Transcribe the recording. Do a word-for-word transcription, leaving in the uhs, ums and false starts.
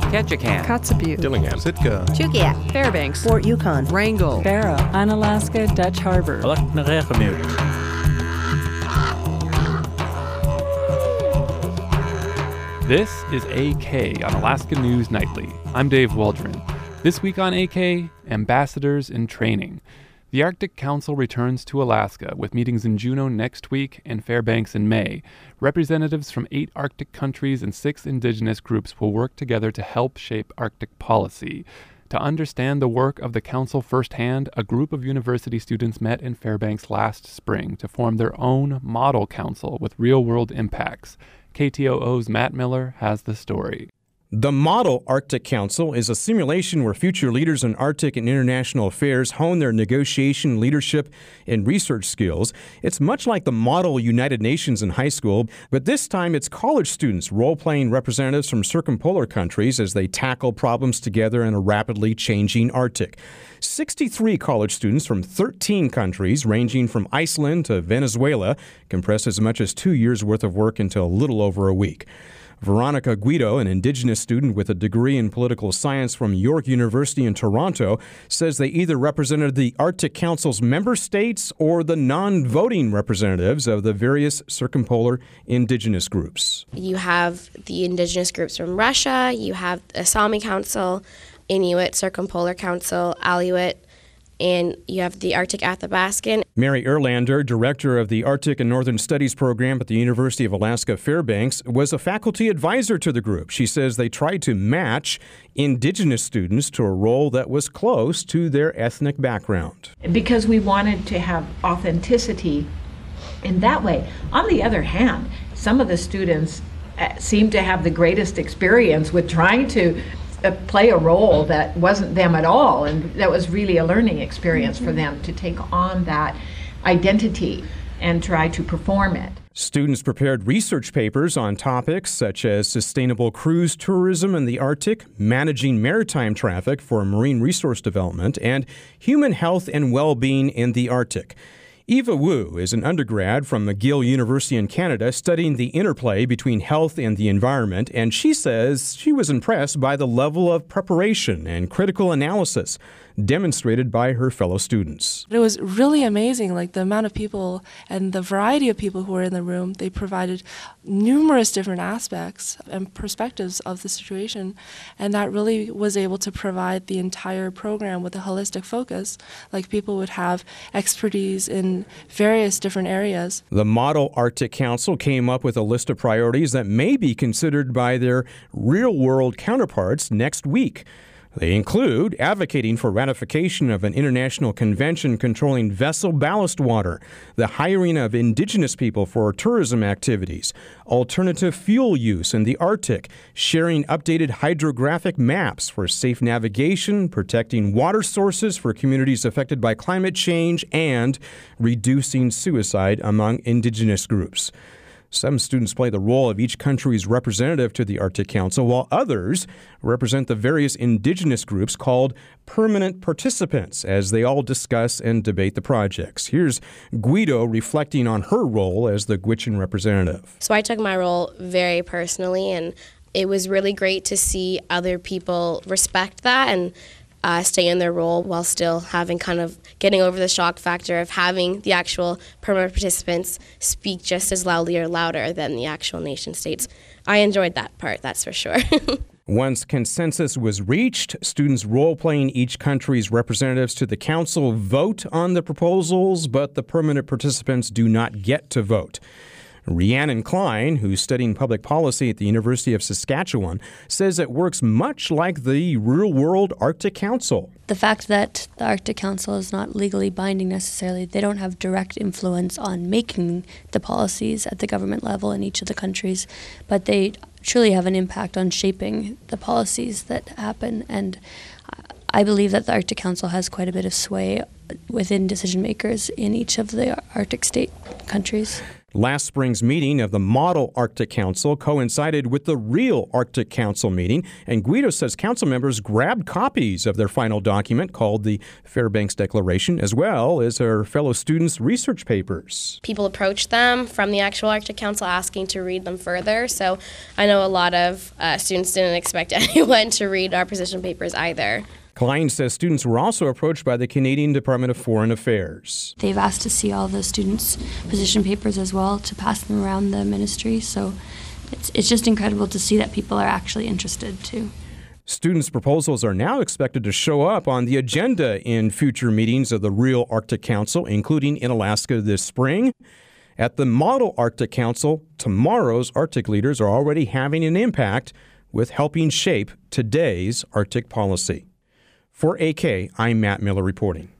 Ketchikan, Kotzebue, Dillingham, Sitka, Chugiak, Fairbanks, Fort Yukon, Wrangell, Barrow, Unalaska, Dutch Harbor. This is A K on Alaska News Nightly. I'm Dave Waldron. This week on A K, Ambassadors in Training. The Arctic Council returns to Alaska with meetings in Juneau next week and Fairbanks in May. Representatives from eight Arctic countries and six indigenous groups will work together to help shape Arctic policy. To understand the work of the council firsthand, a group of university students met in Fairbanks last spring to form their own model council with real-world impacts. K T O O's Matt Miller has the story. The Model Arctic Council is a simulation where future leaders in Arctic and international affairs hone their negotiation, leadership, and research skills. It's much like the Model United Nations in high school, but this time it's college students role-playing representatives from circumpolar countries as they tackle problems together in a rapidly changing Arctic. sixty-three college students from thirteen countries, ranging from Iceland to Venezuela, compress as much as two years' worth of work into a little over a week. Veronica Guido, an Indigenous student with a degree in political science from York University in Toronto, says they either represented the Arctic Council's member states or the non-voting representatives of the various circumpolar Indigenous groups. You have the Indigenous groups from Russia, you have the Sami Council, Inuit Circumpolar Council, Aleut, and you have the Arctic Athabascan. Mary Erlander, director of the Arctic and Northern Studies program at the University of Alaska Fairbanks, was a faculty advisor to the group. She says they tried to match Indigenous students to a role that was close to their ethnic background. Because we wanted to have authenticity in that way. On the other hand, some of the students seemed to have the greatest experience with trying to Uh, play a role that wasn't them at all, and that was really a learning experience mm-hmm. for them to take on that identity and try to perform it. Students prepared research papers on topics such as sustainable cruise tourism in the Arctic, managing maritime traffic for marine resource development, and human health and well-being in the Arctic. Eva Wu is an undergrad from McGill University in Canada studying the interplay between health and the environment, and she says she was impressed by the level of preparation and critical analysis demonstrated by her fellow students. It was really amazing, like the amount of people and the variety of people who were in the room. They provided numerous different aspects and perspectives of the situation, and that really was able to provide the entire program with a holistic focus. Like people would have expertise in various different areas. The Model Arctic Council came up with a list of priorities that may be considered by their real-world counterparts next week. They include advocating for ratification of an international convention controlling vessel ballast water, the hiring of Indigenous people for tourism activities, alternative fuel use in the Arctic, sharing updated hydrographic maps for safe navigation, protecting water sources for communities affected by climate change, and reducing suicide among Indigenous groups. Some students play the role of each country's representative to the Arctic Council, while others represent the various Indigenous groups called permanent participants as they all discuss and debate the projects. Here's Guido reflecting on her role as the Gwich'in representative. So I took my role very personally, and it was really great to see other people respect that and Uh, stay in their role while still having kind of getting over the shock factor of having the actual permanent participants speak just as loudly or louder than the actual nation states. I enjoyed that part, that's for sure. Once consensus was reached, students role-playing each country's representatives to the council vote on the proposals, but the permanent participants do not get to vote. Rhiannon Klein, who's studying public policy at the University of Saskatchewan, says it works much like the real-world Arctic Council. The fact that the Arctic Council is not legally binding necessarily, they don't have direct influence on making the policies at the government level in each of the countries, but they truly have an impact on shaping the policies that happen. And I believe that the Arctic Council has quite a bit of sway within decision makers in each of the Arctic state countries. Last spring's meeting of the Model Arctic Council coincided with the real Arctic Council meeting, and Guido says council members grabbed copies of their final document called the Fairbanks Declaration, as well as her fellow students' research papers. People approached them from the actual Arctic Council asking to read them further, so I know a lot of uh, students didn't expect anyone to read our position papers either. Klein says students were also approached by the Canadian Department of Foreign Affairs. They've asked to see all the students' position papers as well to pass them around the ministry, so it's, it's just incredible to see that people are actually interested too. Students' proposals are now expected to show up on the agenda in future meetings of the Real Arctic Council, including in Alaska this spring. At the Model Arctic Council, tomorrow's Arctic leaders are already having an impact with helping shape today's Arctic policy. For A K, I'm Matt Miller reporting.